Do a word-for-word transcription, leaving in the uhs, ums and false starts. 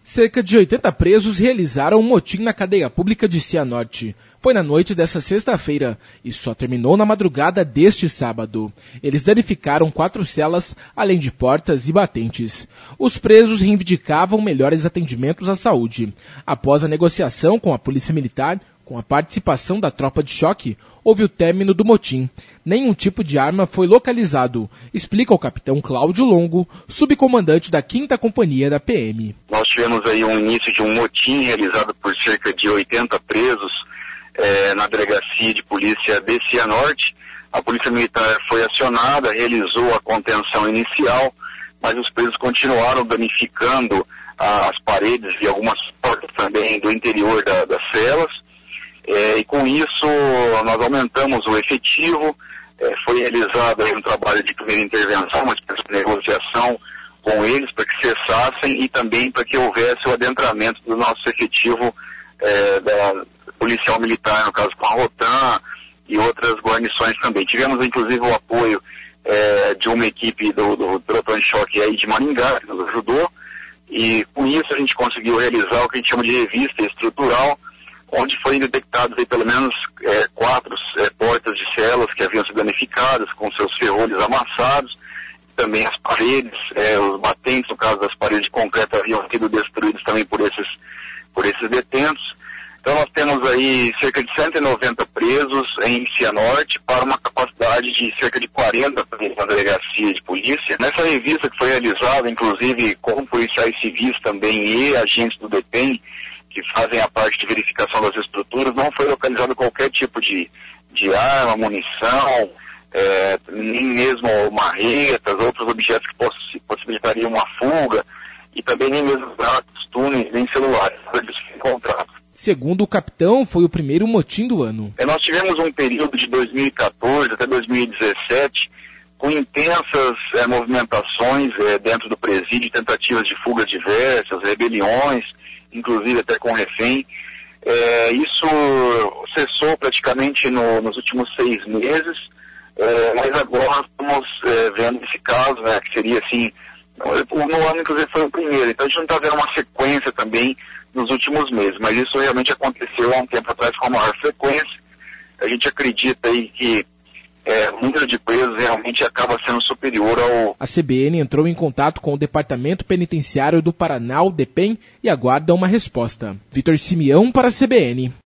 Cerca de oitenta presos realizaram um motim na cadeia pública de Cianorte. Foi na noite dessa sexta-feira e só terminou na madrugada deste sábado. Eles danificaram quatro celas, além de portas e batentes. Os presos reivindicavam melhores atendimentos à saúde. Após a negociação com a Polícia Militar, com a participação da tropa de choque, houve o término do motim. Nenhum tipo de arma foi localizado, explica o capitão Cláudio Longo, subcomandante da quinta Companhia da P M. Nós tivemos aí um início de um motim realizado por cerca de oitenta presos eh, na delegacia de polícia de Cianorte. A Polícia Militar foi acionada, realizou a contenção inicial, mas os presos continuaram danificando ah, as paredes e algumas portas também do interior da, das celas. É, e com isso nós aumentamos o efetivo, é, foi realizado aí um trabalho de primeira intervenção, uma espécie de negociação com eles para que cessassem e também para que houvesse o adentramento do nosso efetivo é, da policial militar, no caso com a Rotan e outras guarnições também. Tivemos inclusive o apoio é, de uma equipe do, do pelotão de choque aí de Maringá, que nos ajudou, e com isso a gente conseguiu realizar o que a gente chama de revista estrutural, onde foram detectados aí pelo menos é, quatro é, portas de celas que haviam sido danificadas, com seus ferrolhos amassados, também as paredes, é, os batentes, no caso das paredes de concreto, haviam sido destruídos também por esses, por esses detentos. Então nós temos aí cerca de cento e noventa presos em Cianorte, para uma capacidade de cerca de quarenta presos na delegacia de polícia. Nessa revista que foi realizada, inclusive com policiais civis também e agentes do DEPEN, que fazem a parte de verificação das estruturas, não foi localizado qualquer tipo de, de arma, munição, é, nem mesmo marretas, outros objetos que poss possibilitariam uma fuga, e também nem mesmo gatos, túneis, nem celulares, eles foram encontrados. Segundo o capitão, foi o primeiro motim do ano. É, nós tivemos um período de dois mil e quatorze até dois mil e dezessete, com intensas é, movimentações é, dentro do presídio, tentativas de fugas diversas, rebeliões, inclusive até com refém. É, isso cessou praticamente no, nos últimos seis meses, é, mas agora estamos é, vendo esse caso, né, que seria assim, no ano inclusive foi o primeiro, então a gente não está vendo uma sequência também nos últimos meses, mas isso realmente aconteceu há um tempo atrás com a maior frequência. A gente acredita aí que É, o número de presos realmente acaba sendo superior ao... A C B N entrou em contato com o Departamento Penitenciário do Paraná, o DEPEN, e aguarda uma resposta. Vitor Simeão para a C B N.